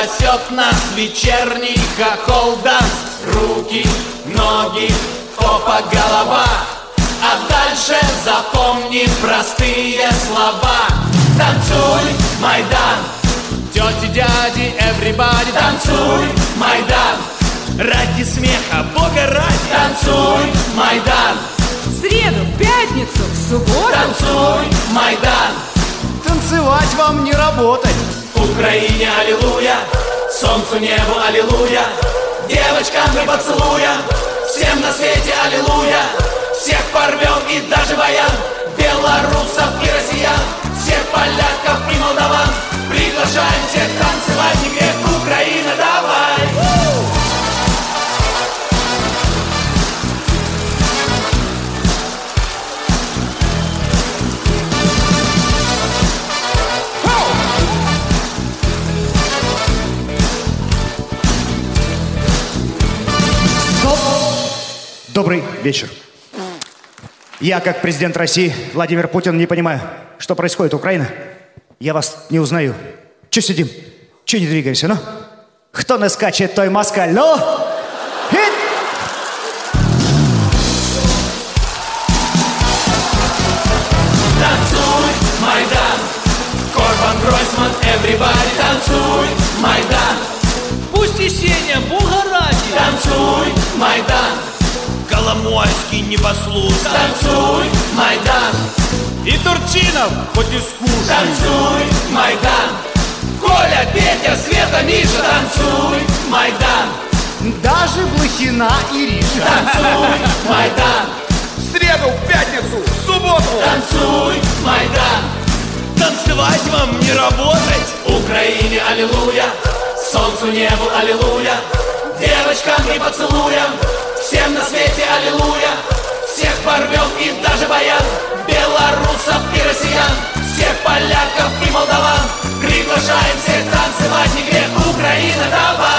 спасет нас вечерний хохол-данс. Руки, ноги, попа, голова. А дальше запомни простые слова. Танцуй, Майдан, тети, дяди, everybody. Танцуй, Майдан, ради смеха, Бога ради. Танцуй, Майдан, в среду, в пятницу, в субботу. Танцуй, Майдан, танцевать вам не работать. Украине аллилуйя, солнцу, небу аллилуйя, девочкам мы поцелуем, всем на свете аллилуйя. Всех порвем и даже воян, белорусов и россиян, всех поляков и молдаван. Приглашаем всех танцевать, не грех, Украина, давай! Добрый вечер. Я, как президент России Владимир Путин, не понимаю, что происходит, Украина. Я вас не узнаю. Че сидим? Че не двигаемся, ну? Кто не скачет, той москаль, ну? Хит! Танцуй, Майдан, Корбан, Гройсман, everybody. Танцуй, Майдан, пусть и Сеня, Бога ради. Танцуй, Майдан, Коломойский непослушный. Танцуй, Майдан, и Турчинов, хоть и скучный. Танцуй, Майдан, Коля, Петя, Света, Миша. Танцуй, Майдан, даже Блохина и Риша. Танцуй, Майдан, В среду, в пятницу, в субботу. Танцуй, Майдан, танцевать вам не работать. Украине аллилуйя, солнцу, небу аллилуйя, девочкам мы поцелуем, всем на свете аллилуйя. Всех порвем и даже баян, белорусов и россиян, всех поляков и молдаван. Приглашаем всех танцевать, не грех, Украина, давай!